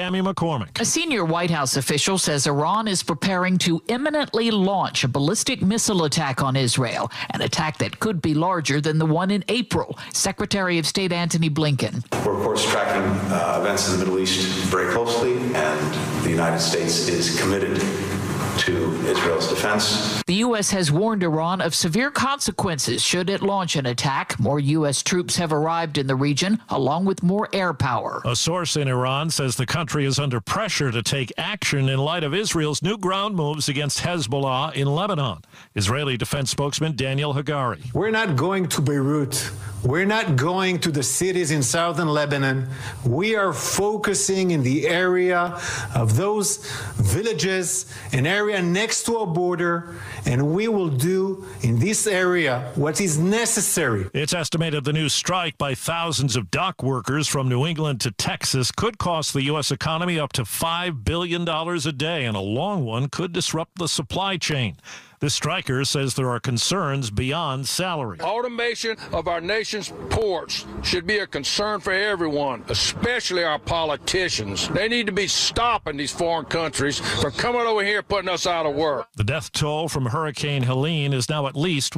Tammy McCormick. A senior White House official says Iran is preparing to imminently launch a ballistic missile attack on Israel, an attack that could be larger than the one in April. Secretary of State Antony Blinken. We're, of course, tracking events in the Middle East very closely, and the United States is committed to Israel's defense. The U.S. has warned Iran of severe consequences should it launch an attack. More U.S. troops have arrived in the region, along with more air power. A source in Iran says the country is under pressure to take action in light of Israel's new ground moves against Hezbollah in Lebanon. Israeli defense spokesman Daniel Hagari. We're not going to Beirut. We're not going to the cities in southern Lebanon. We are focusing in the area of those villages, an area next to our border, and we will do in this area what is necessary. It's estimated the new strike by thousands of dock workers from New England to Texas could cost the U.S. economy up to $5 billion a day, and a long one could disrupt the supply chain. The striker says there are concerns beyond salary. Automation of our nation's ports should be a concern for everyone, especially our politicians. They need to be stopping these foreign countries from coming over here putting us out of work. The death toll from Hurricane Helene is now at least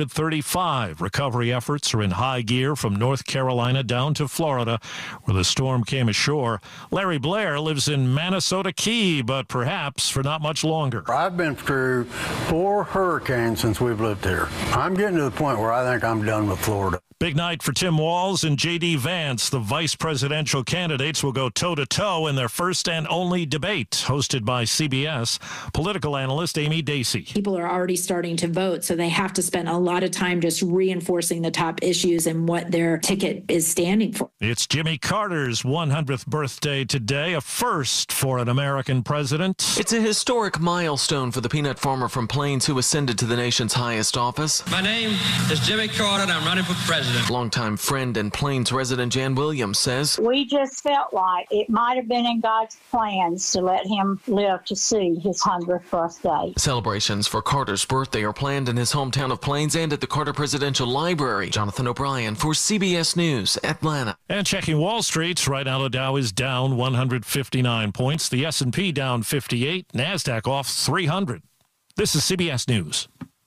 135. Recovery efforts are in high gear from North Carolina down to Florida, where the storm came ashore. Larry Blair lives in Manasota Key, but perhaps for not much longer. I've been through 4 hurricanes since we've lived here. I'm getting to the point where I think I'm done with Florida. Big night for Tim Walz and J.D. Vance. The vice presidential candidates will go toe-to-toe in their first and only debate, hosted by CBS political analyst Amy Dacey. People are already starting to vote, so they have to spend a lot of time just reinforcing the top issues and what their ticket is standing for. It's Jimmy Carter's 100th birthday today, a first for an American president. It's a historic milestone for the peanut farmer from Plains who ascended to the nation's highest office. My name is Jimmy Carter, and I'm running for president. Longtime friend and Plains resident Jan Williams says, we just felt like it might have been in God's plans to let him live to see his 100th birthday. Celebrations for Carter's birthday are planned in his hometown of Plains and at the Carter Presidential Library. Jonathan O'Brien for CBS News, Atlanta. And checking Wall Street, right now the Dow is down 159 points. The S&P down 58. NASDAQ off 300. This is CBS News.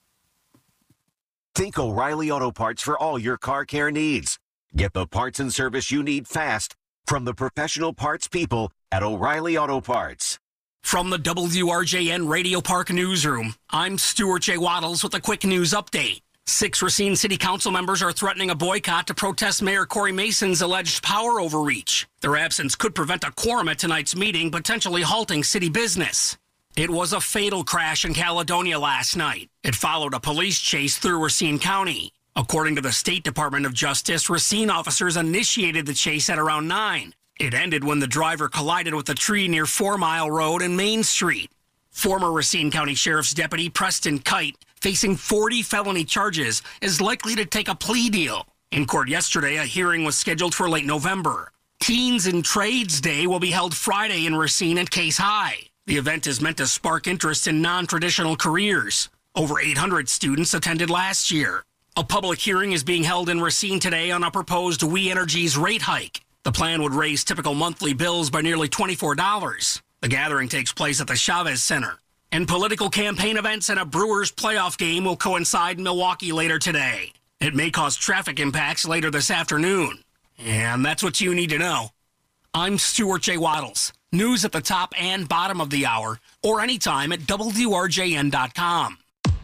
Think O'Reilly Auto Parts for all your car care needs. Get the parts and service you need fast from the professional parts people at O'Reilly Auto Parts. From the WRJN Radio Park Newsroom, I'm Stuart J. Waddles with a quick news update. 6 Racine City Council members are threatening a boycott to protest Mayor Corey Mason's alleged power overreach. Their absence could prevent a quorum at tonight's meeting, potentially halting city business. It was a fatal crash in Caledonia last night. It followed a police chase through Racine County. According to the State Department of Justice, Racine officers initiated the chase at around 9. It ended when the driver collided with a tree near 4 Mile Road and Main Street. Former Racine County Sheriff's Deputy Preston Kite, facing 40 felony charges, is likely to take a plea deal. In court yesterday, a hearing was scheduled for late November. Teens and Trades Day will be held Friday in Racine at Case High. The event is meant to spark interest in non-traditional careers. Over 800 students attended last year. A public hearing is being held in Racine today on a proposed We Energy's rate hike. The plan would raise typical monthly bills by nearly $24. The gathering takes place at the Chavez Center. And political campaign events and a Brewers playoff game will coincide in Milwaukee later today. It may cause traffic impacts later this afternoon. And that's what you need to know. I'm Stuart J. Waddles. News at the top and bottom of the hour, or anytime at WRJN.com.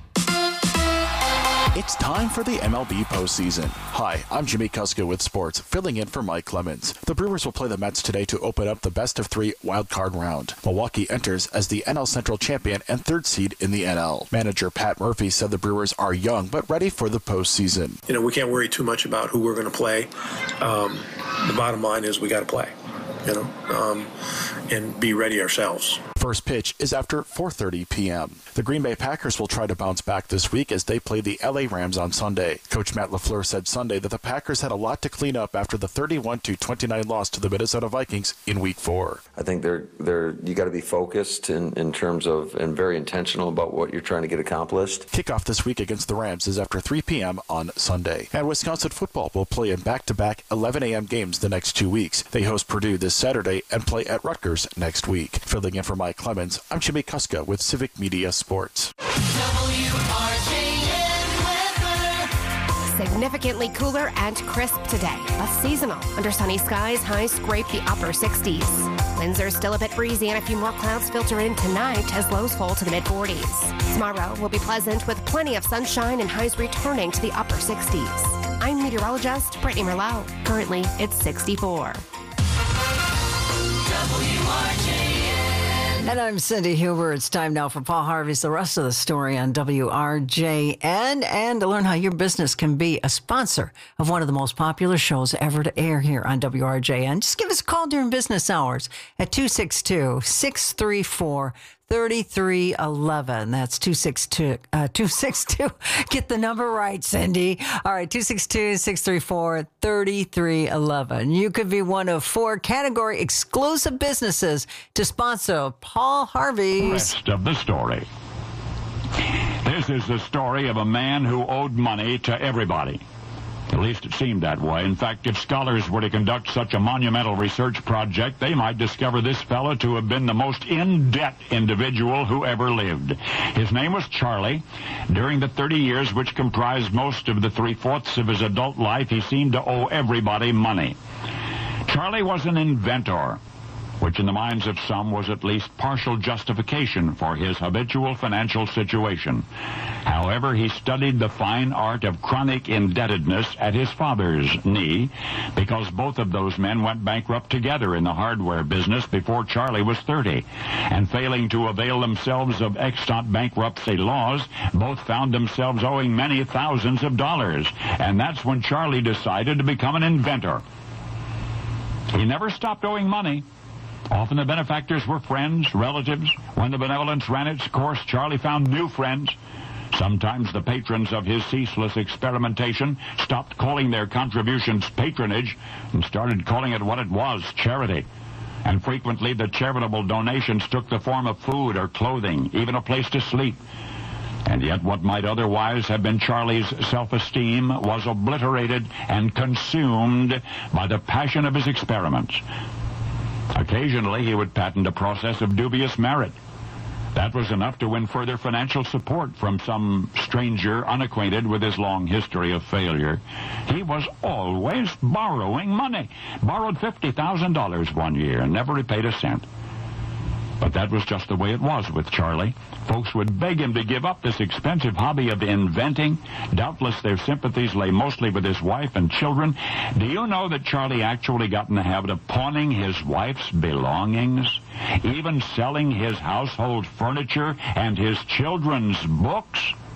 It's time for the MLB postseason. Hi, I'm Jimmy Kuska with sports, filling in for Mike Clemens. The Brewers will play the Mets today to open up the best-of-3 wildcard round. Milwaukee enters as the NL Central champion and 3rd seed in the NL. Manager Pat Murphy said the Brewers are young but ready for the postseason. We can't worry too much about who we're going to play. The bottom line is we got to play. And be ready ourselves. First pitch is after 4:30 p.m. The Green Bay Packers will try to bounce back this week as they play the LA Rams on Sunday. Coach Matt LaFleur said Sunday that the Packers had a lot to clean up after the 31-29 loss to the Minnesota Vikings in Week 4. I think you got to be focused in terms of and very intentional about what you're trying to get accomplished. Kickoff this week against the Rams is after 3 p.m. on Sunday. And Wisconsin football will play in back-to-back 11 a.m. games the next 2 weeks. They host Purdue this Saturday and play at Rutgers next week. Filling in for Mike Clemens, I'm Jimmy Kuska with Civic Media Sports. Significantly cooler and crisp today, but seasonal. Under sunny skies, highs scrape the upper 60s. Windsor's still a bit breezy and a few more clouds filter in tonight as lows fall to the mid-40s. Tomorrow will be pleasant with plenty of sunshine and highs returning to the upper 60s. I'm meteorologist Brittany Merlot. Currently, it's 64. And I'm Cindy Huber. It's time now for Paul Harvey's The Rest of the Story on WRJN, and to learn how your business can be a sponsor of one of the most popular shows ever to air here on WRJN. Just give us a call during business hours at 262-634-3311. That's 262. Get the number right, Cindy. All right, 262-634-3311. You could be one of 4 category exclusive businesses to sponsor Paul Harvey's Rest of the Story. This is the story of a man who owed money to everybody. At least it seemed that way. In fact, if scholars were to conduct such a monumental research project, they might discover this fellow to have been the most in-debt individual who ever lived. His name was Charlie. During the 30 years which comprised most of the 3/4 of his adult life, he seemed to owe everybody money. Charlie was an inventor, which in the minds of some was at least partial justification for his habitual financial situation. However, he studied the fine art of chronic indebtedness at his father's knee, because both of those men went bankrupt together in the hardware business before Charlie was 30. And failing to avail themselves of extant bankruptcy laws, both found themselves owing many thousands of dollars. And that's when Charlie decided to become an inventor. He never stopped owing money. Often the benefactors were friends, relatives. When the benevolence ran its course, Charlie found new friends. Sometimes the patrons of his ceaseless experimentation stopped calling their contributions patronage and started calling it what it was, charity. And frequently the charitable donations took the form of food or clothing, even a place to sleep. And yet what might otherwise have been Charlie's self-esteem was obliterated and consumed by the passion of his experiments. Occasionally, he would patent a process of dubious merit. That was enough to win further financial support from some stranger unacquainted with his long history of failure. He was always borrowing money. Borrowed $50,000 one year and never repaid a cent. But that was just the way it was with Charlie. Folks would beg him to give up this expensive hobby of inventing. Doubtless their sympathies lay mostly with his wife and children. Do you know that Charlie actually got in the habit of pawning his wife's belongings, even selling his household furniture and his children's books?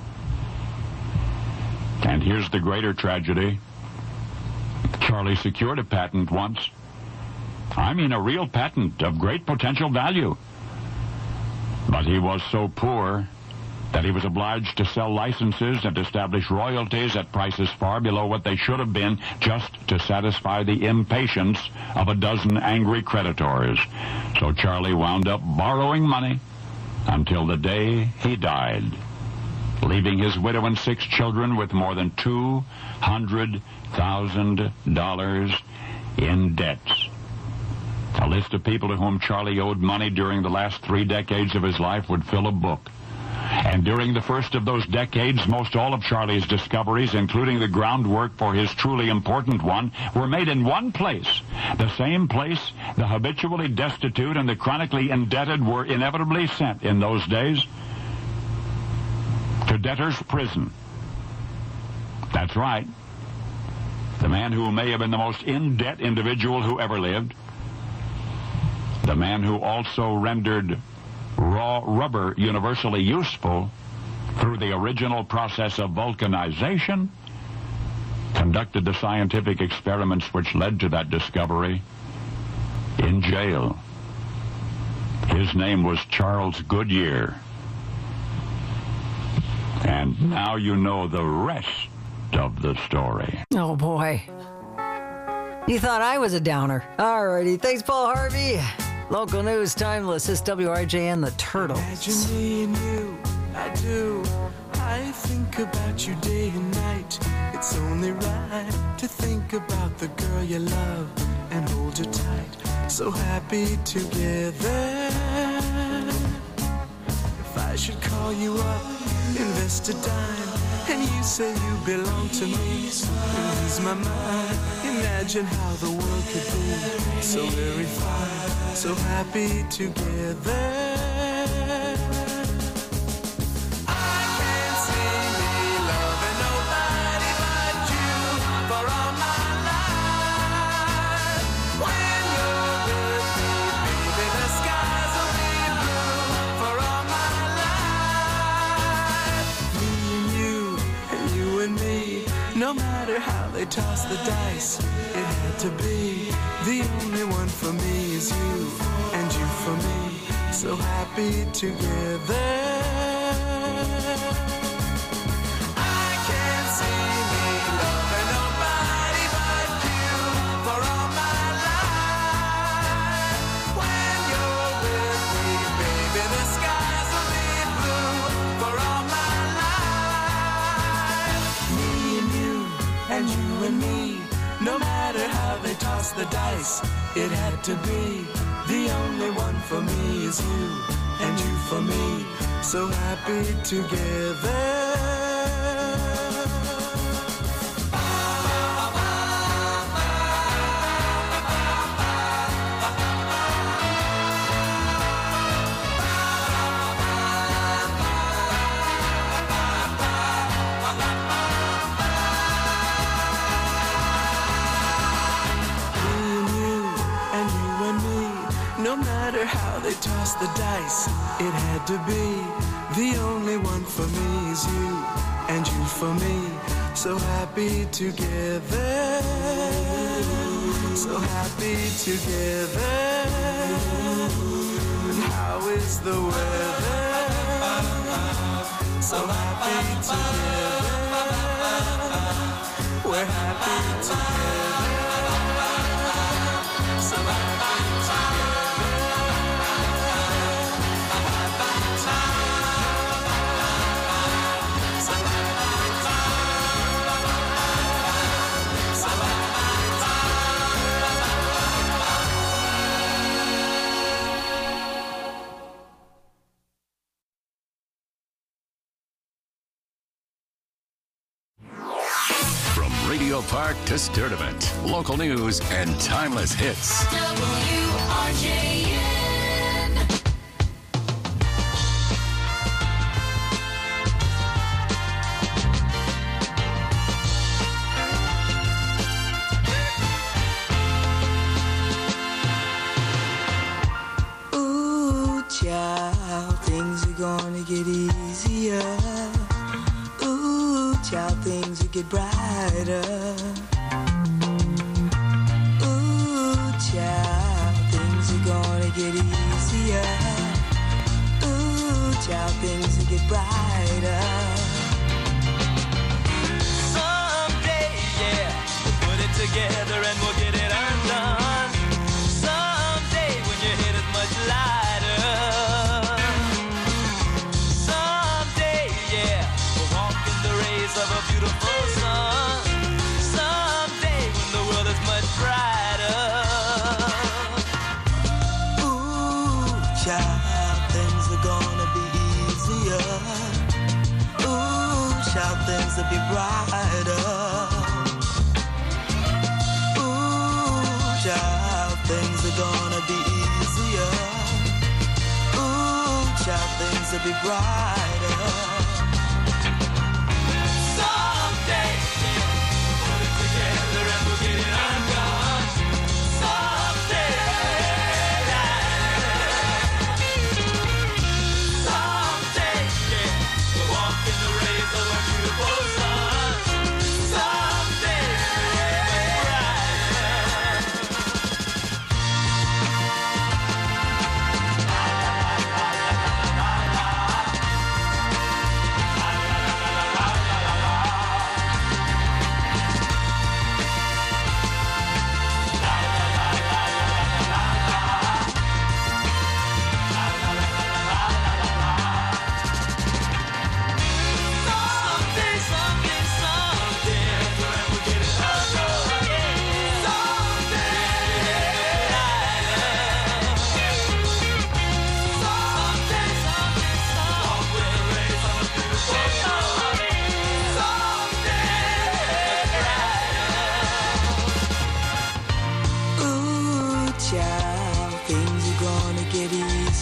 And here's the greater tragedy. Charlie secured a patent once. I mean a real patent of great potential value. But he was so poor that he was obliged to sell licenses and establish royalties at prices far below what they should have been, just to satisfy the impatience of a dozen angry creditors. So Charlie wound up borrowing money until the day he died, leaving his widow and 6 children with more than $200,000 in debts. A list of people to whom Charlie owed money during the last 3 decades of his life would fill a book. And during the first of those decades, most all of Charlie's discoveries, including the groundwork for his truly important one, were made in one place. The same place the habitually destitute and the chronically indebted were inevitably sent in those days: to debtor's prison. That's right. The man who may have been the most in-debt individual who ever lived. The man who also rendered raw rubber universally useful through the original process of vulcanization, conducted the scientific experiments which led to that discovery in jail. His name was Charles Goodyear. And now you know the rest of the story. Oh, boy. You thought I was a downer. All righty. Thanks, Paul Harvey. Local news, timeless. It's WRJN, The Turtles. Imagine me and you, I do. I think about you day and night. It's only right to think about the girl you love and hold her tight. So happy together. If I should call you up, invest a dime, and you say you belong to me, ease my mind. Imagine how the world could be so very fine, so happy together. No matter how they toss the dice, it had to be. The only one for me is you, and you for me, so happy together. I can't see me loving nobody but you for all my life. When you're with me, baby, the skies will be blue for all my life. Me and you, and you and me, no matter how they toss the dice, it had to be. The only one for me is you, and you for me, so happy together. No matter how they toss the dice, it had to be. The only one for me is you, and you for me, so happy together. So happy together. And how is the weather? So happy together. We're happy together. So happy together. Radio Park to Sturdivant. Local news and timeless hits. WRJN. Ooh, child, things are gonna get easier. Ooh, child, things will get brighter. Ooh, child, things are gonna get easier. Ooh, child, things will get brighter. Someday, yeah, we'll put it together and we'll get it undone. Someday, when your head is much lighter. Someday, yeah, we'll walk in the rays of a beautiful sun. Someday, when the world is much brighter. Ooh, child, things are gonna be easier. Ooh, child, things will be brighter. Ooh, child, things are gonna be easier. Ooh, child, things will be brighter. Someday, put it together and we'll get it undone. Someday, someday, yeah, we'll walk in the rays of a beautiful sun. Someday, brighter.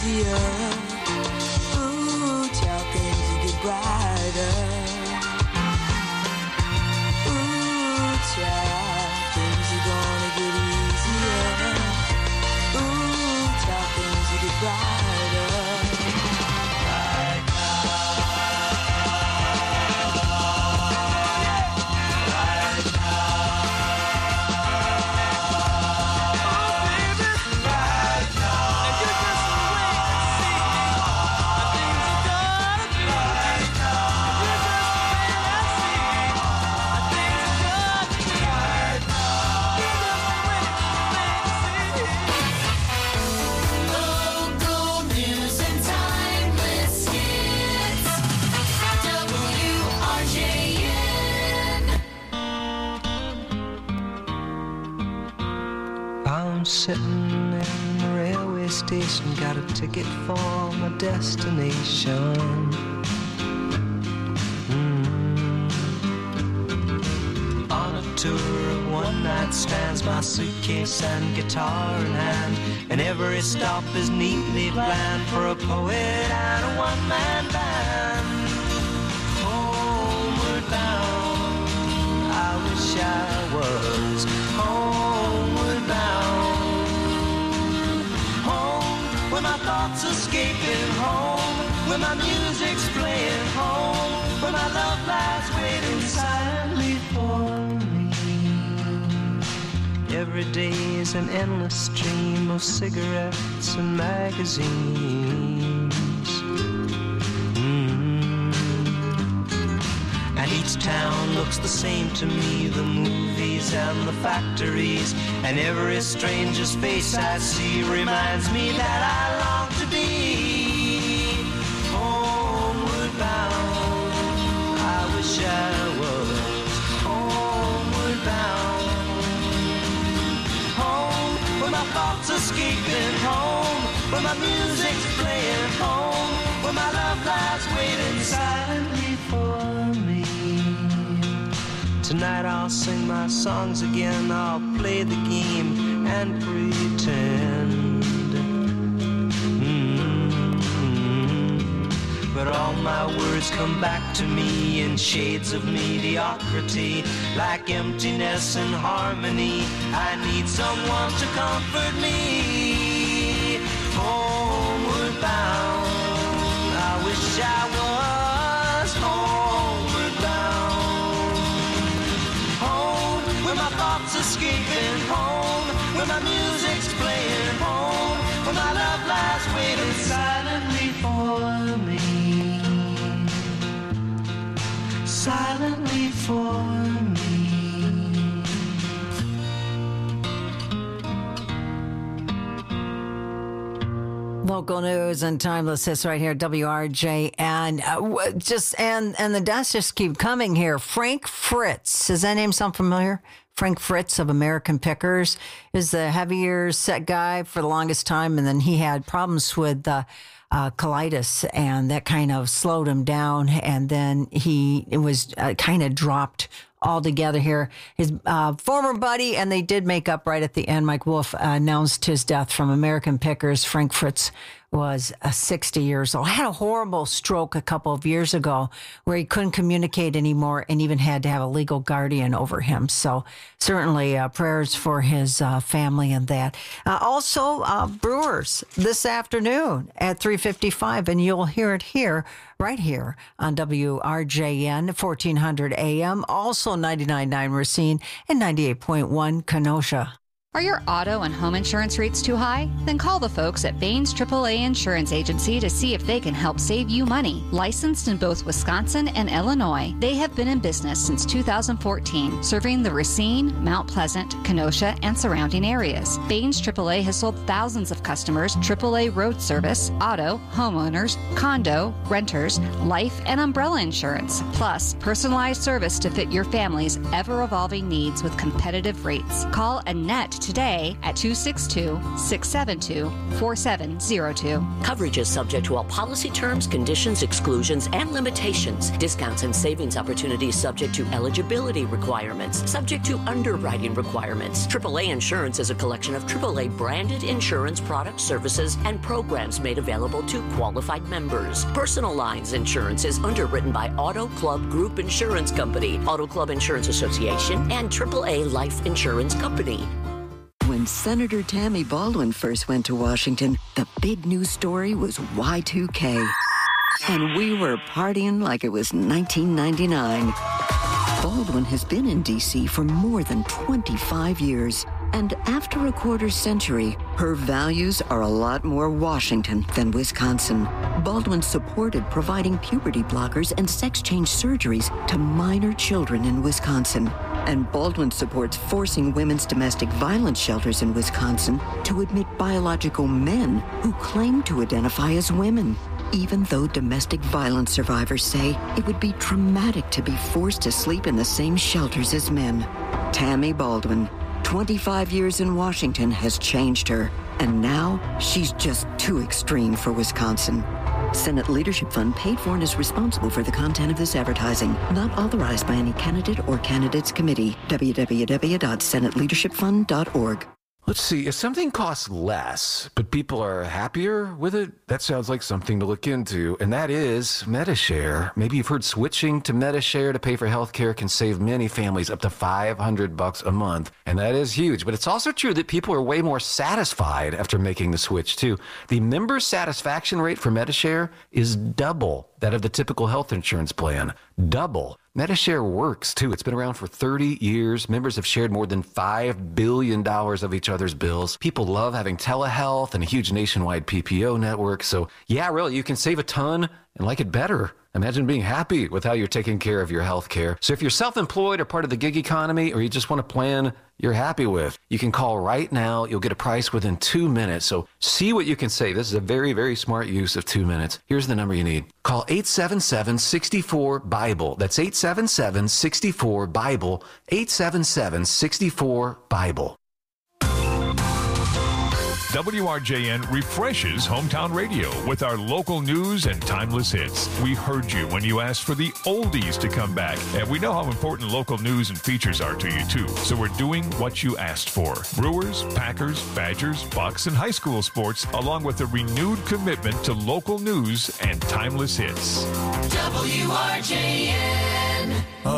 easier. Ooh, child, things will get brighter. Ooh, child, things are gonna get easier. Ooh, child, things will get brighter. Right Local news and timeless hits. WRJN. I'm sitting in the railway station, got a ticket for my destination. On a tour of one-night stands, my suitcase and guitar in hand, and every stop is neatly planned for a poet and a one-man band. Homeward bound, I wish I was homeward bound. Home, where my thoughts escaping, home, where my music's playing, home, where my love lies waiting silently for me. Every day is an endless stream of cigarettes and magazines. And each town looks the same to me, the movies and the factories, and every stranger's face I see reminds me that I long to be homeward bound. I wish I was homeward bound. Home, where my thoughts escaping, home, where my music's playing, home, where my love lies waiting silently for me. Tonight I'll sing my songs again, I'll play the game and pretend. But all my words come back to me in shades of mediocrity, like emptiness and harmony. I need someone to comfort me. Homeward bound, I wish I was homeward bound. Home, where my thoughts escaping, home, where my music's playing, home, where my love lies waiting silently for me. Silently for me. Local news and timeless hits right here, WRJ, and the deaths just keep coming here. Frank Fritz, does that name sound familiar? Frank Fritz of American Pickers is the heavier set guy for the longest time, and then he had problems with colitis, and that kind of slowed him down, and then he was kind of dropped altogether here. His former buddy, and they did make up right at the end, Mike Wolf announced his death from American Pickers. Frank Fritz was 60 years old. Had a horrible stroke a couple of years ago where he couldn't communicate anymore and even had to have a legal guardian over him. So certainly prayers for his family and that. Also, Brewers this afternoon at 3:55, and you'll hear it here, right here on WRJN, 1400 AM, also 99.9 Racine and 98.1 Kenosha. Are your auto and home insurance rates too high? Then call the folks at Baines AAA Insurance Agency to see if they can help save you money. Licensed in both Wisconsin and Illinois, they have been in business since 2014, serving the Racine, Mount Pleasant, Kenosha, and surrounding areas. Baines AAA has sold thousands of customers AAA road service, auto, homeowners, condo, renters, life, and umbrella insurance, plus personalized service to fit your family's ever-evolving needs with competitive rates. Call Annette today at 262-672-4702. Coverage is subject to all policy terms, conditions, exclusions, and limitations. Discounts and savings opportunities subject to eligibility requirements, subject to underwriting requirements. AAA Insurance is a collection of AAA branded insurance products, services, and programs made available to qualified members. Personal Lines Insurance is underwritten by Auto Club Group Insurance Company, Auto Club Insurance Association, and AAA Life Insurance Company. When Senator Tammy Baldwin first went to Washington, the big news story was Y2K. And we were partying like it was 1999. Baldwin has been in D.C. for more than 25 years. And after a quarter century, her values are a lot more Washington than Wisconsin. Baldwin supported providing puberty blockers and sex change surgeries to minor children in Wisconsin. And Baldwin supports forcing women's domestic violence shelters in Wisconsin to admit biological men who claim to identify as women, even though domestic violence survivors say it would be traumatic to be forced to sleep in the same shelters as men. Tammy Baldwin, 25 years in Washington has changed her, and now she's just too extreme for Wisconsin. Senate Leadership Fund paid for and is responsible for the content of this advertising, not authorized by any candidate or candidates committee. www.senateleadershipfund.org. Let's see, if something costs less, but people are happier with it, that sounds like something to look into, and that is Medi-Share. Maybe you've heard switching to Medi-Share to pay for healthcare can save many families up to $500 a month, and that is huge. But it's also true that people are way more satisfied after making the switch, too. The member satisfaction rate for Medi-Share is double that of the typical health insurance plan. Double. Medi-Share works, too. It's been around for 30 years. Members have shared more than $5 billion of each other's bills. People love having telehealth and a huge nationwide PPO network. So, yeah, really, you can save a ton and like it better. Imagine being happy with how you're taking care of your health care. So if you're self-employed or part of the gig economy, or you just want a plan you're happy with, you can call right now. You'll get a price within 2 minutes. So see what you can save. This is a very, very smart use of 2 minutes. Here's the number you need. Call 877-64-BIBLE. That's 877-64-BIBLE. 877-64-BIBLE. WRJN refreshes hometown radio with our local news and timeless hits. We heard you when you asked for the oldies to come back, and we know how important local news and features are to you too. So we're doing what you asked for. Brewers, Packers, Badgers, Bucks, and high school sports, along with a renewed commitment to local news and timeless hits. WRJN.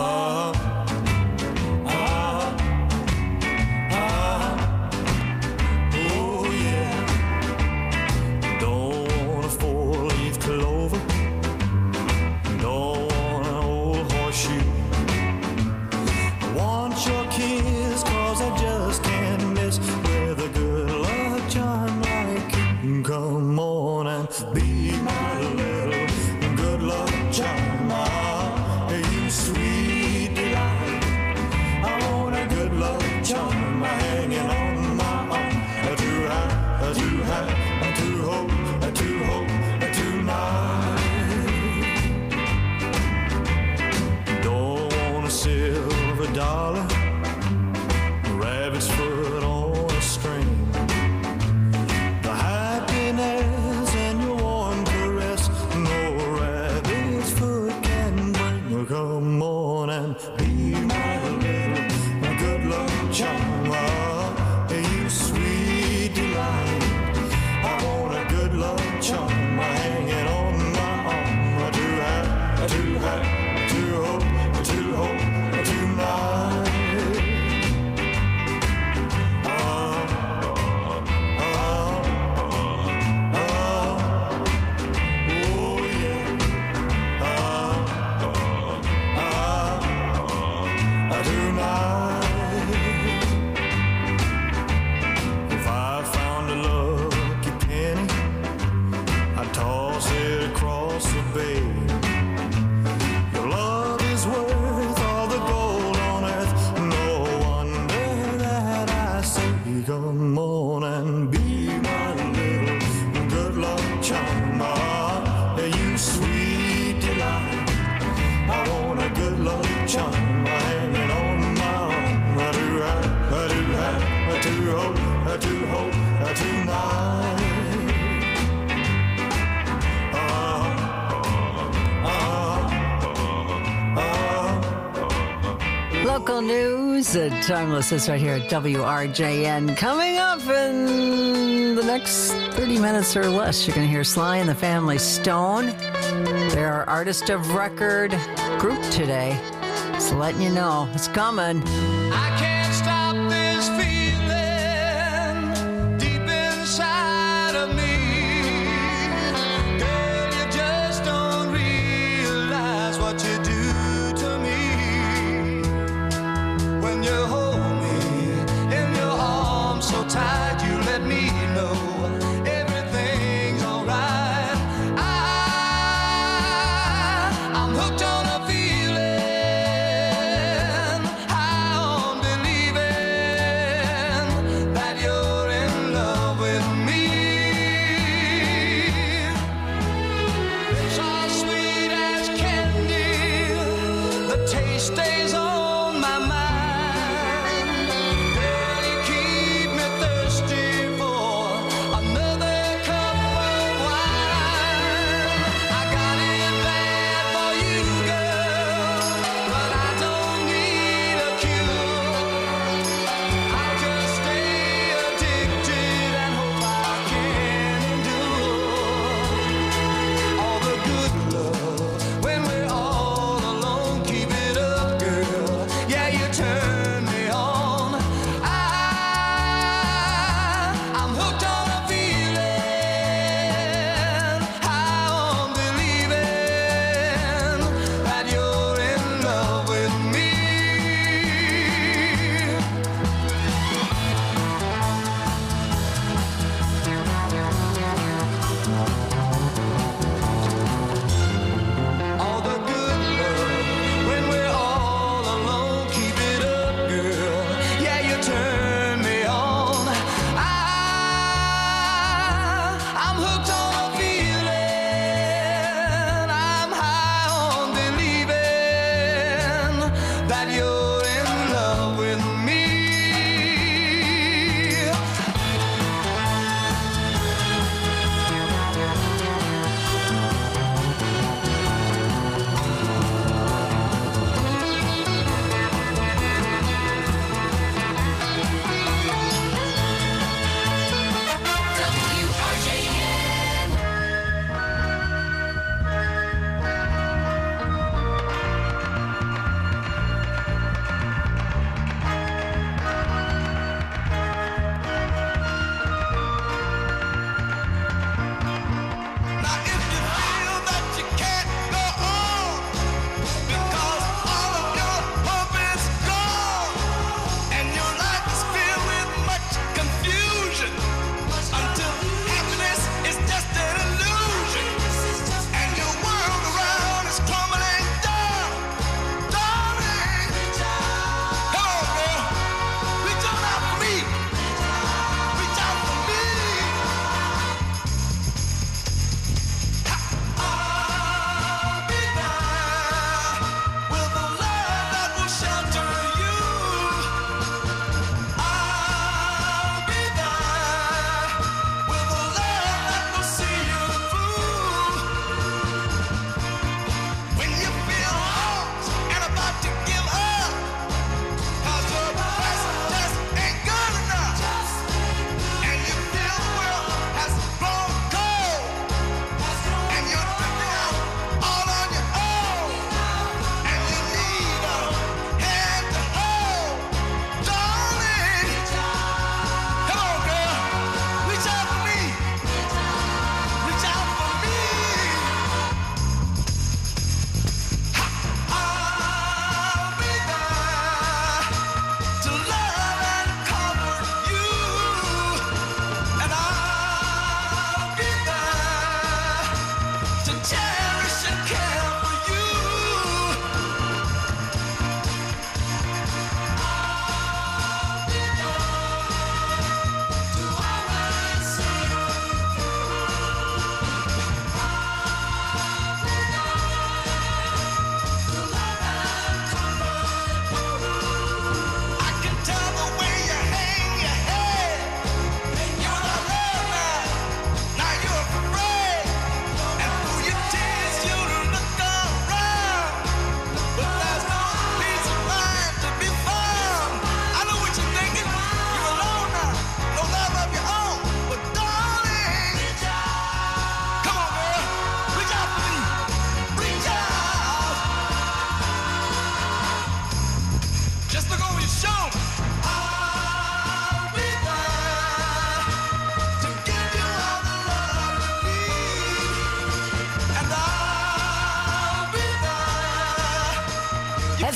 Come on and be my little good luck charm. You sweet delight. I want a good luck charm hanging on my arm. To have, to hope tonight. Don't want a silver dollar, rabbit's foot on a string. And your warm caress, no rabbit's foot can bring. Come on and be my little good luck charm. You sweet delight. I want a good luck charm hanging on my arm. To hope tonight. If I found a lucky penny, I'd toss it across the bay. Your love is worth all the gold on earth. No wonder that I say, come on and be my little good luck charm. You sweet delight. I want a good luck charm hanging on my arm. I do have to Local news and Timeless is right here at WRJN. Coming up in the next 30 minutes or less, you're going to hear Sly and the Family Stone. They're our artist of record group today. Just letting you know, it's coming. I can't stop this feeling deep inside of me. Girl, you just don't realize what you do to me. When you hold me in your arms so tight, you let me know everything's alright. I'm hooked on a feeling high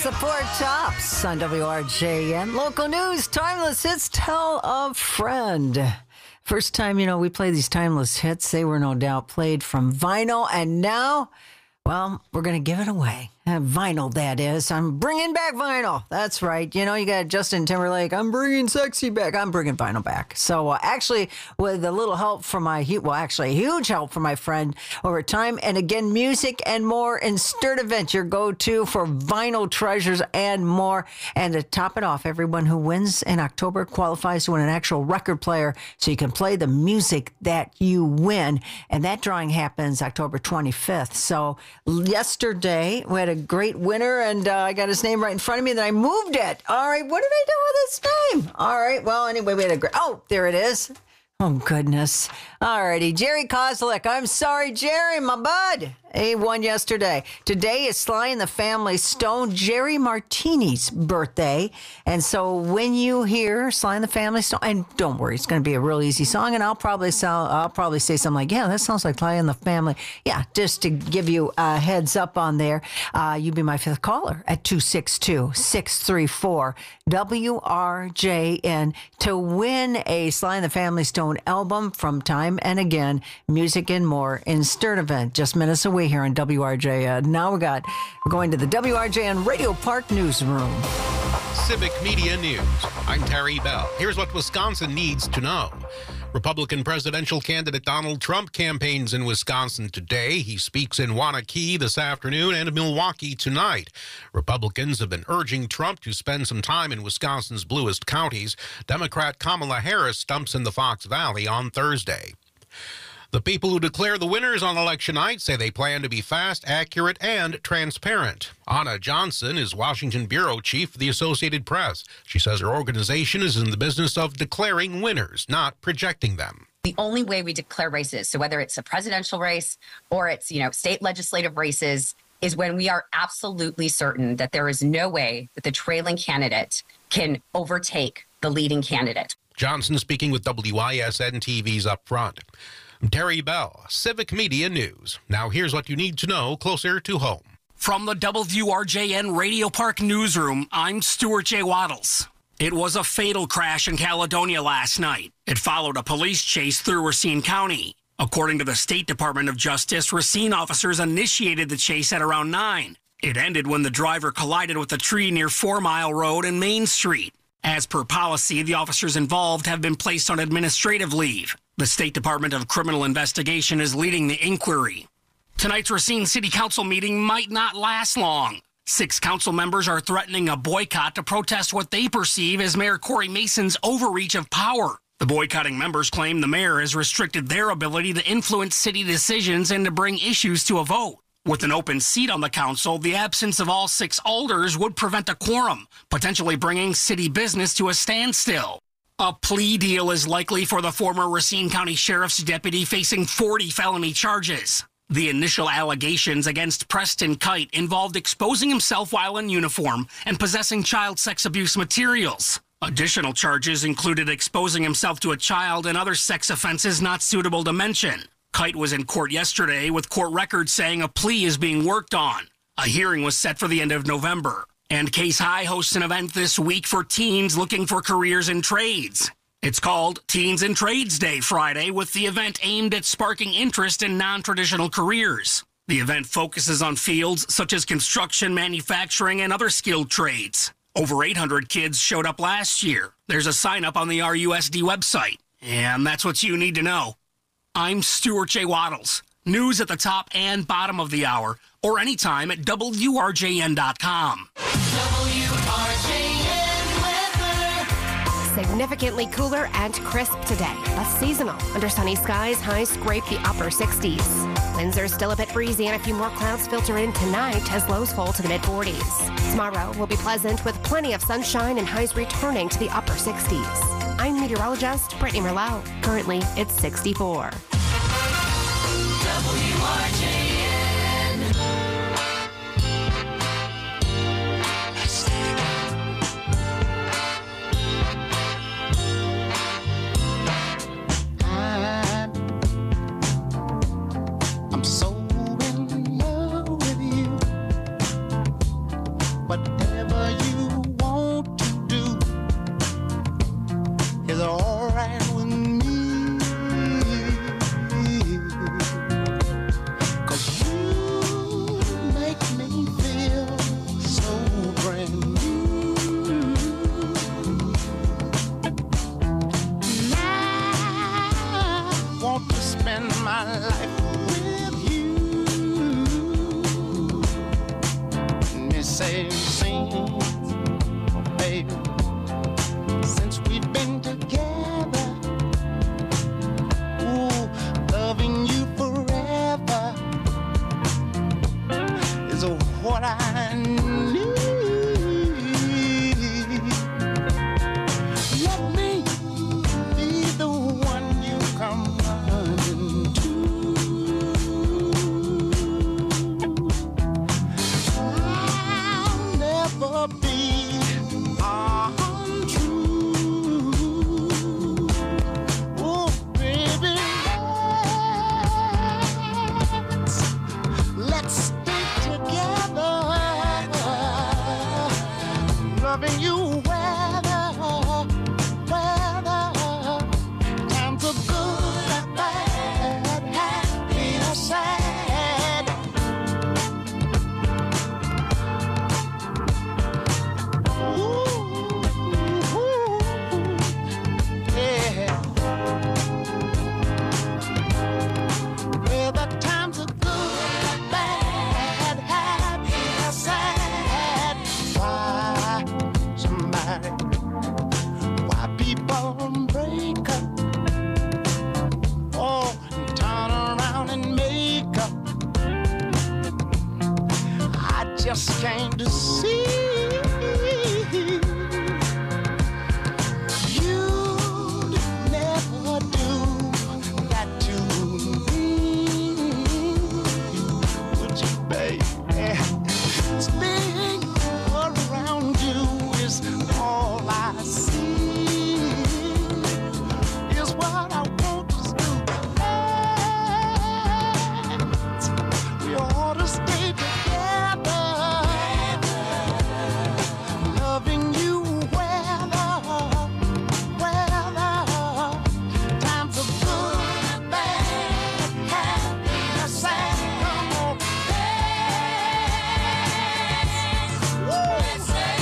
the Four Tops on WRJN. Local news, timeless hits, tell a friend. First time, we play these timeless hits. They were no doubt played from vinyl. And now, well, we're going to give it away. Vinyl, that is. I'm bringing back vinyl. That's right. You got Justin Timberlake. I'm bringing sexy back. I'm bringing vinyl back. So actually, with a little help from huge help from my friend over time. And again, music and more in Sturdivant, your go-to for vinyl treasures and more. And to top it off, everyone who wins in October qualifies to win an actual record player so you can play the music that you win. And that drawing happens October 25th. So yesterday, we had a great winner, and I got his name right in front of me, then I moved it. All right, what did I do with his name? All right, well, anyway, we had a great... Oh, there it is. Oh, goodness. All righty, Jerry Kozlik. I'm sorry, Jerry, my bud. He won yesterday. Today is Sly and the Family Stone, Jerry Martini's birthday. And so when you hear Sly and the Family Stone, and don't worry, it's going to be a real easy song, and I'll probably say something like, yeah, that sounds like Sly and the Family. Yeah, just to give you a heads up on there. You be my fifth caller at 262-634-WRJN to win a Sly and the Family Stone album from Time and Again, Music and More in Sturdivant, just minutes away here on WRJN. Now we're going to the WRJN Radio Park Newsroom. Civic Media News. I'm Terry Bell. Here's what Wisconsin needs to know. Republican presidential candidate Donald Trump campaigns in Wisconsin today. He speaks in Waunakee this afternoon and Milwaukee tonight. Republicans have been urging Trump to spend some time in Wisconsin's bluest counties. Democrat Kamala Harris stumps in the Fox Valley on Thursday. The people who declare the winners on election night say they plan to be fast, accurate, and transparent. Anna Johnson is Washington bureau chief for the Associated Press. She says her organization is in the business of declaring winners, not projecting them. The only way we declare races, so whether it's a presidential race or it's, state legislative races, is when we are absolutely certain that there is no way that the trailing candidate can overtake the leading candidate. Johnson speaking with WISN TV's Up Front. I'm Terry Bell, Civic Media News. Now here's what you need to know closer to home. From the WRJN Radio Park Newsroom, I'm Stuart J. Waddles. It was a fatal crash in Caledonia last night. It followed a police chase through Racine County. According to the State Department of Justice, Racine officers initiated the chase at around 9. It ended when the driver collided with a tree near 4 Mile Road and Main Street. As per policy, the officers involved have been placed on administrative leave. The State Department of Criminal Investigation is leading the inquiry. Tonight's Racine City Council meeting might not last long. 6 council members are threatening a boycott to protest what they perceive as Mayor Corey Mason's overreach of power. The boycotting members claim the mayor has restricted their ability to influence city decisions and to bring issues to a vote. With an open seat on the council, the absence of all 6 alders would prevent a quorum, potentially bringing city business to a standstill. A plea deal is likely for the former Racine County Sheriff's deputy facing 40 felony charges. The initial allegations against Preston Kite involved exposing himself while in uniform and possessing child sex abuse materials. Additional charges included exposing himself to a child and other sex offenses not suitable to mention. Kite was in court yesterday with court records saying a plea is being worked on. A hearing was set for the end of November. And Case High hosts an event this week for teens looking for careers in trades. It's called Teens in Trades Day Friday, with the event aimed at sparking interest in non-traditional careers. The event focuses on fields such as construction, manufacturing, and other skilled trades. Over 800 kids showed up last year. There's a sign-up on the RUSD website. And that's what you need to know. I'm Stuart J. Waddles. News at the top and bottom of the hour, or anytime at WRJN.com. Significantly cooler and crisp today, but seasonal. Under sunny skies, highs scrape the upper 60s. Windsor's still a bit breezy and a few more clouds filter in tonight as lows fall to the mid-40s. Tomorrow will be pleasant with plenty of sunshine and highs returning to the upper 60s. I'm meteorologist Brittany Merlot. Currently, it's 64. I'm so in love with you. Whatever what I need. Let me be the one you come running to. I'll never be untrue. Oh, baby, let's stay together, loving you weather, times are good and bad, happy or sad. Yeah. Well, the times are good and bad, happy or sad. Why people break up? Oh, and turn around and make up. I just came to see you'd never do that to me, would you, baby? Spinning around you is all I see. Is what I want to do. We ought to stay together, loving you weather. Times are good and bad, happy or sad. Come on, let's stay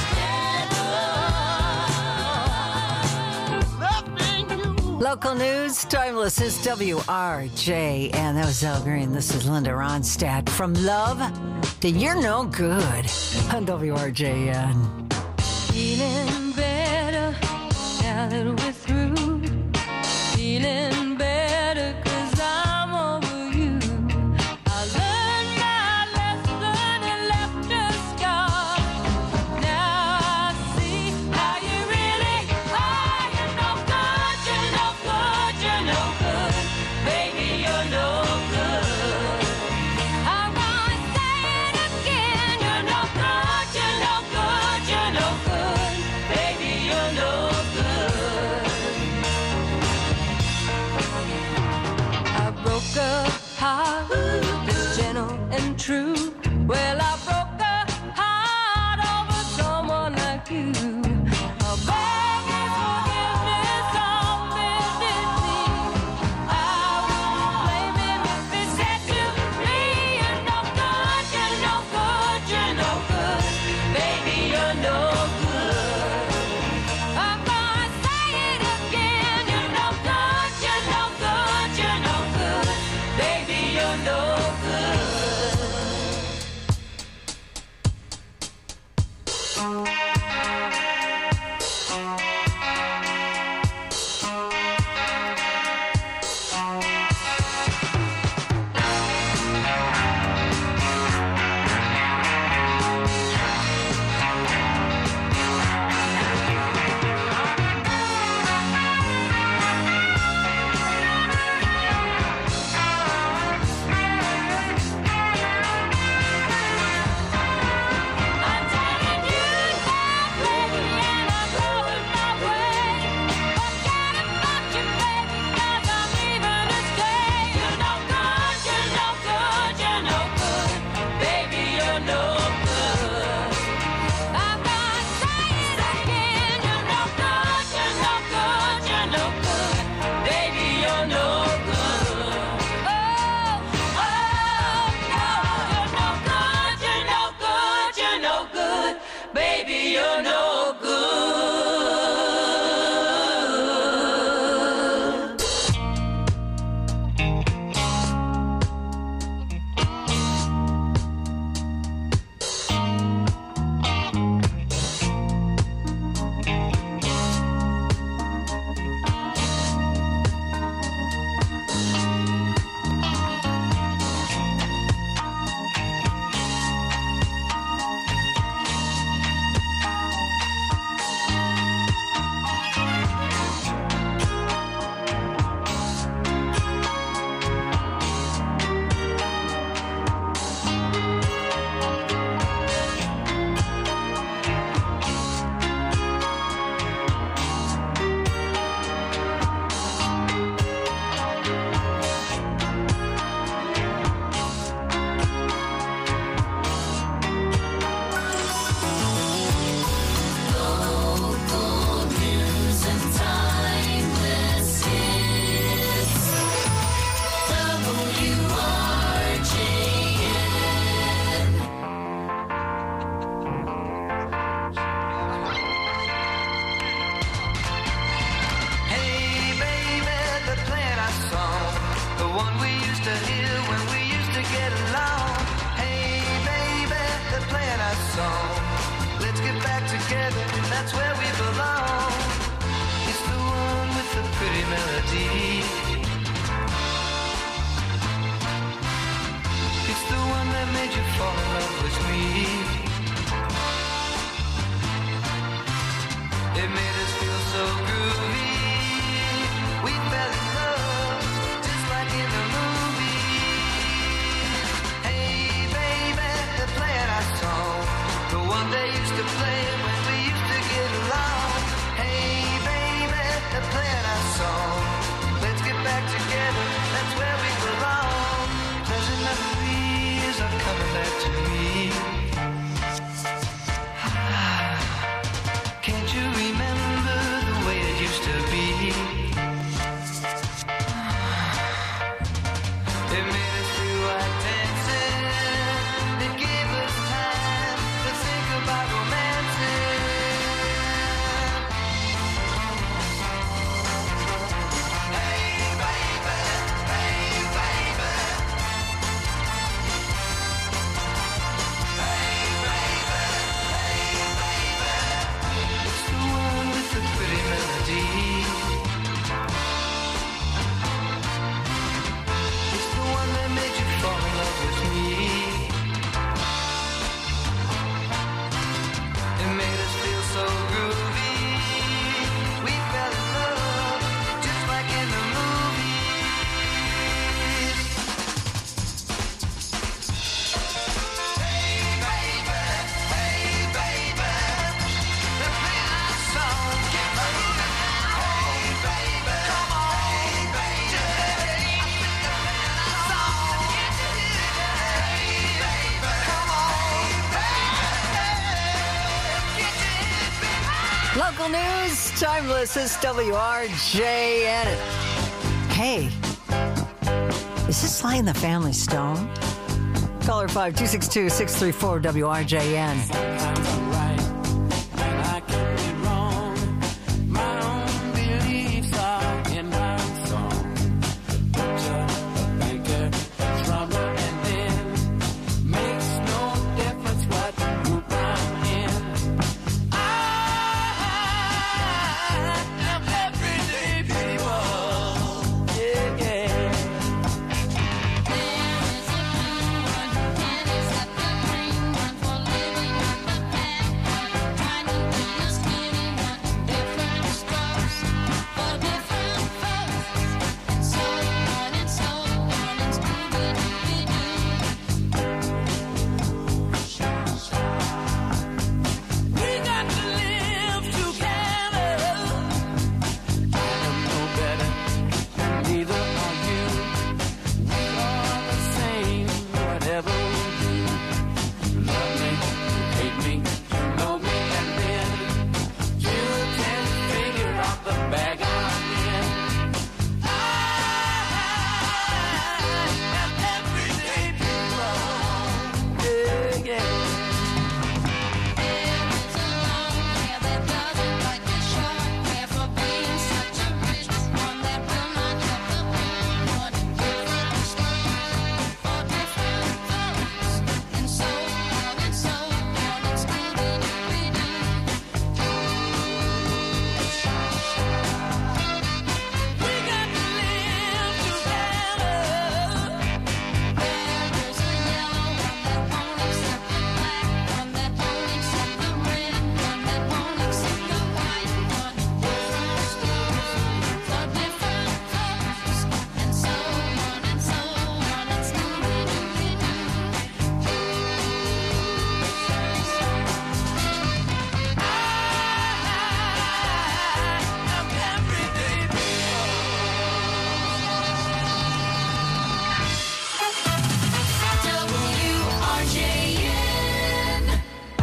together, loving you. Local news, timeless is WRJ, and that was Al Green. This is Linda Ronstadt. From love to you're no good on WRJN. Feeling better now that we're through. Feeling better 'cause I'm over you. I learned my lesson and left a scar. Now I see how you really are. You're no good, you're no good, you're no good. Baby, you're no good. I'm gonna say it again. You're no good, you're no good, you're no good. Baby, you're no good. I broke a heart that's gentle and true. Well, I broke a heart over someone like you. I beg his forgiveness on bended knee. I wouldn't blame him if he said to me, you're no good, you're no good, you're no good. Baby, you're no good. I'm gonna say it again. You're no good, you're no good, you're no good. Baby, you're no good. back together, that's where we belong. Pleasant memories are coming back to me. Can't you remember the way it used to be? It made us feel like dancing. It gave us time to think about romancing. Hey baby, hey baby. Hey baby, hey baby. It's the one with the pretty melody. It's the one that made you fall in love with me. It made us feel so groovy. We fell in love just like in the movies. Hey baby, hey baby. They're playing our song. Get moving now. Hey baby, come on. Hey baby, I think they're playing our song. Get to hear it. Hey baby, come on. Get to hear it, baby. Local news, timeless is WRJN. Hey, is this Sly and the Family Stone? Caller 5-262-634 WRJN. I can be wrong. My own beliefs are in my song. Butcher, a banker, a drummer, and then makes no difference what group I'm in. I am everyday people. Yeah, yeah. We got to live together. I am no better, and neither are you. We are the same, whatever we do. You love me, you hate me, you know me, and then you can figure out the bag I'm in. I am everyday people. Yeah, yeah. We got to live together. There is a yellow one that won't accept the black, one that won't accept the red, one that won't accept the white, one. Different stories for different folks, and so on and so on. It's Scooby-Dooby-Doo. I'm everyday WRJN.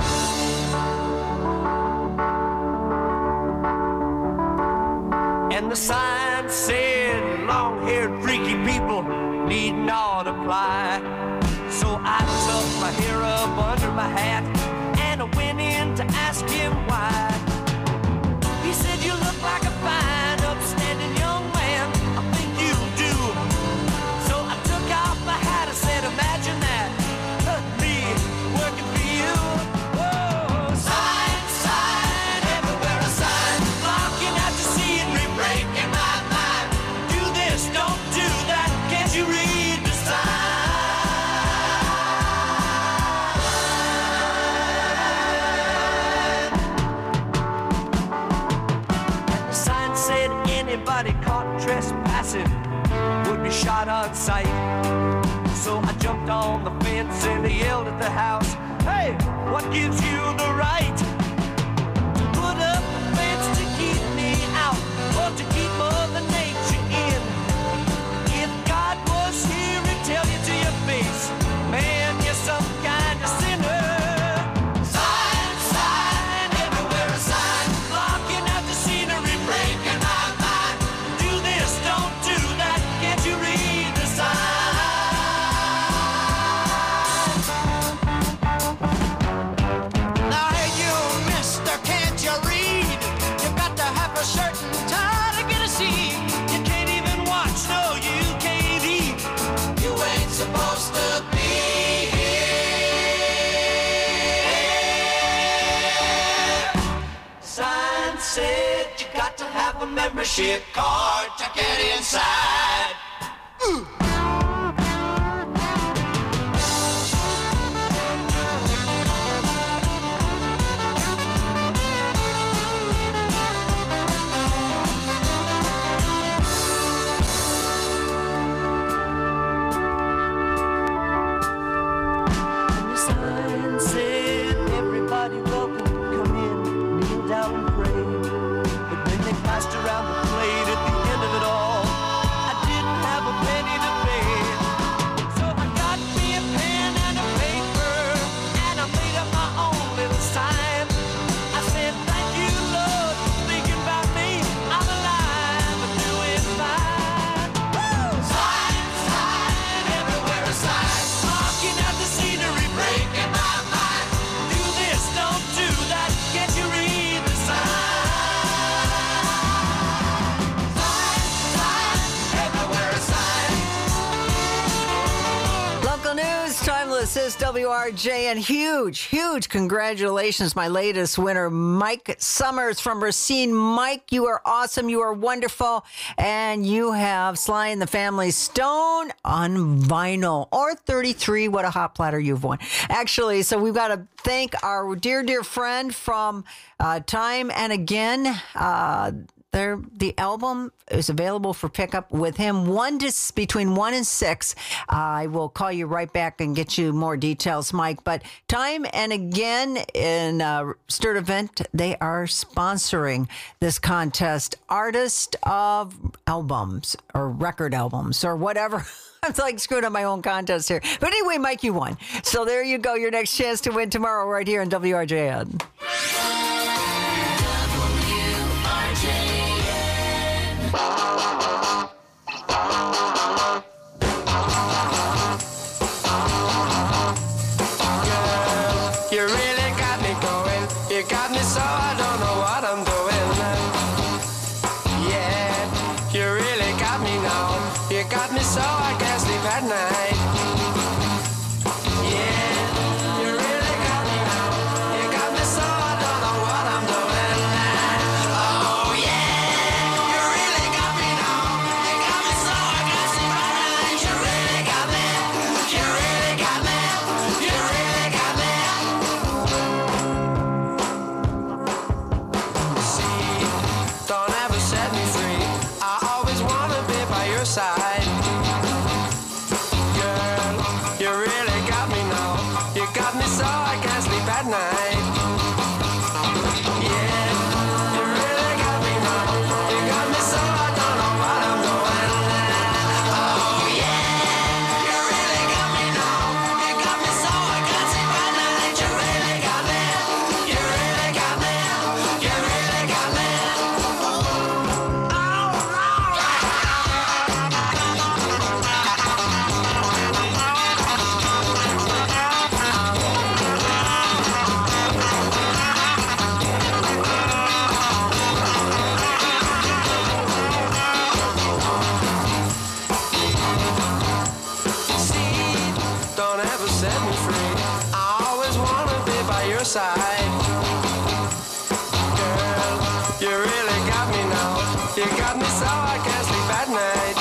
And the sign said, long-haired freaky people need not apply. So I tucked my hair up under my hat and I went in to ask him why. He said, you look like a fine, upstanding young man. I think you do. So I took off my hat and said, imagine that. Me working for you. Whoa, sign, sign, everywhere a sign. Blocking out to see and re-breaking my mind. Do this, don't do that. Can't you read the sign? The sign said anybody caught trespassing would be shot on sight. So I jumped on the fence and I yelled at the house, hey, what gives you the right to put up a fence to keep me out or to keep Mother Nature in? supposed to be here. Sign said you got to have a membership card to get inside. Sign said everybody welcome, come in, kneel down and pray. But when they passed around the plate at the end of it all, I didn't have a penny to pay. So I got me a pen and a paper, and I made up my own little sign. I said, thank you, Lord, for thinking about me. I'm alive and doing fine. Woo! Sign, sign, everywhere a sign. Looking at the scenery, breaking my mind. Do this, don't do that. Can't you read the sign? Sign, sign, everywhere a sign. Local news, Timeless is WRJ, and huge congratulations, my latest winner, Mike Summers from Racine. Mike, you are awesome. You are wonderful. And you have Sly and the Family Stone on vinyl, or 33. What a hot platter you've won. Actually, so we've got to thank our dear friend from Time and Again. The album is available for pickup with him between 1 and 6. I will call you right back and get you more details, Mike. But Time and Again in Sturtevant, they are sponsoring this contest. Artist of albums or record albums or whatever. I'm like screwing up my own contest here. But anyway, Mike, you won. So there you go. Your next chance to win tomorrow right here on WRJN. You really got me going. You got me so I don't know what I'm doing. Yeah, you really got me now. You got me so I can't sleep at night. Yeah, you really got me now. You got me so I don't know what I'm doing. Oh yeah, you really got me now. You got me so I can't sleep at night. You really got me. You really got me. You really got me. Don't ever set me free. I always wanna be by your side. Girl, you really got me now. You got me so I can't sleep at night. Yeah, you really got me now. You got me so I don't know what I'm doing. Oh yeah, you really got me now. You got me so I can't sleep at night. You really got me. You really got me. You really got me. Don't ever set me free. I always wanna be by your side. Girl, you really got me now. You got me so I can't sleep at night.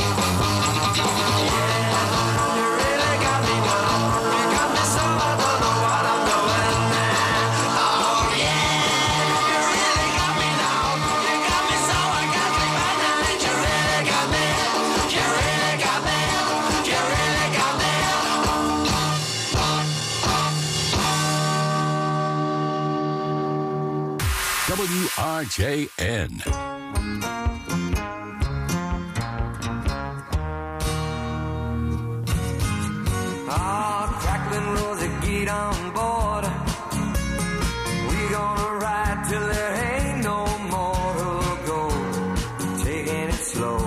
Yeah, you really got me now. You got me so I don't know what I'm doing. Oh yeah, you really got me now. You got me so I can't sleep at night. You really got me. You really got me. You really got me. WRJN. Crackling Rosie, get on board. We gonna ride till there ain't no more to go. Taking it slow.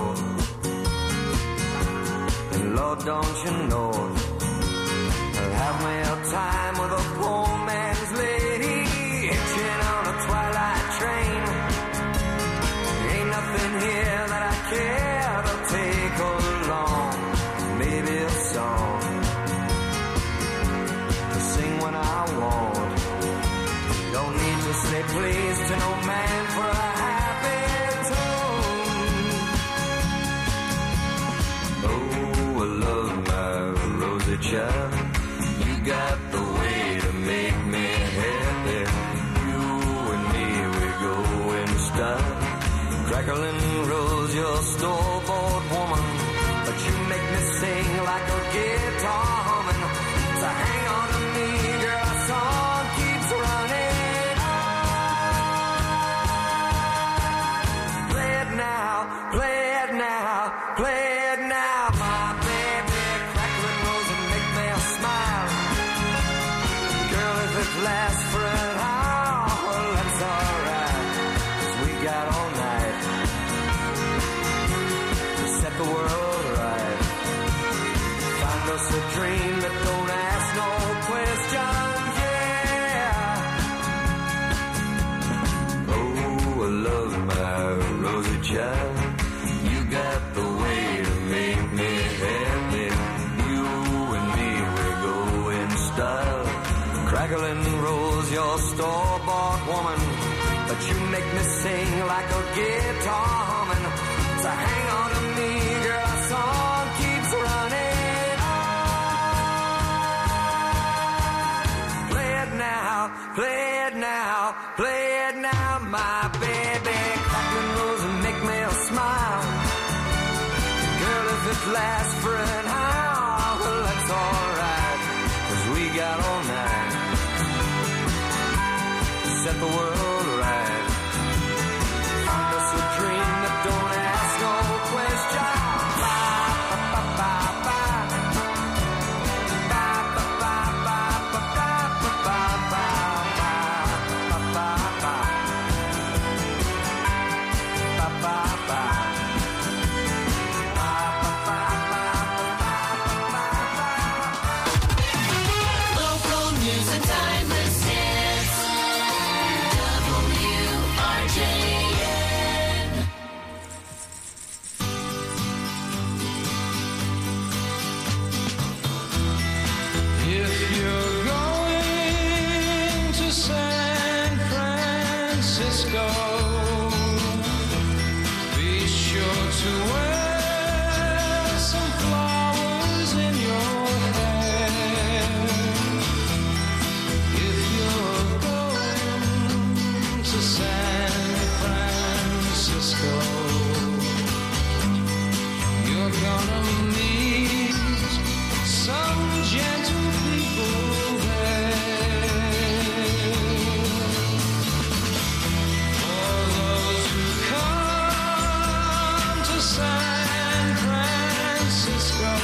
And Lord, don't you know, I'll have me a time with a poor man's lady, hitching on a twilight train. Ain't nothing here that I care to take along. Maybe a song. rosy child. You got the way to make me happy. You and me, we go in style. Crackling rose, your store-bought woman, but you make me sing like a guitar humming. So hang on to me, girl, our song keeps running on. Play it now, play it now, play it now, my baby. Crackling rose and make me smile. Girl, if it lasts for an hour, well, that's alright, 'cause we got all night to set the world right. Find us a dream that don't ask no questions, yeah. Oh, I love my rosy child. You got the way to make me happy. You and me, we go in style. Crackling rose, your store-bought woman, but you make me sing like a guitar humming. So hang on to me, girl, our song keeps running on. Play it now, play it now, play it now, my baby. Crackling rose and make me smile. Girl, if it lasts for an hour, well, that's alright, 'cause we got all night to set the world right. Find us a dream that don't ask no questions. Local news and timeless hits. WRJN. If you're going to San Francisco, be sure to wear some flowers in your hair. If you're going to San Francisco, you're gonna meet some gentle people there. For those who come to San Francisco,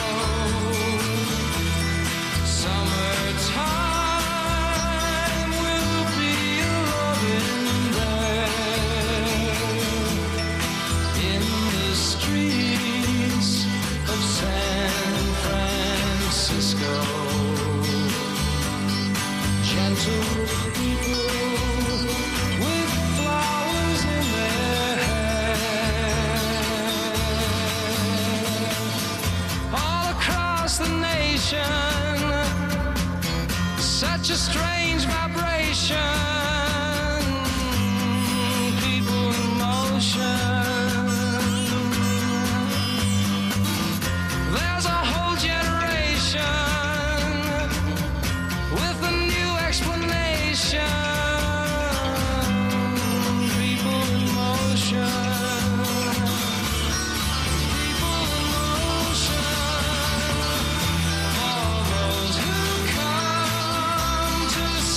summertime will be a-loving there. In the streets of San Francisco, gentle people with flowers in their hair. All across the nation, such a strange vibration. People in motion. There's a whole generation with a new explanation. People in motion. People in motion. All those who come to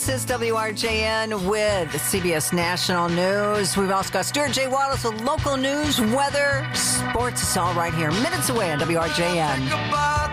This is WRJN with CBS National News. We've also got Stuart J. Waddles with local news, weather, sports. It's all right here, minutes away on WRJN.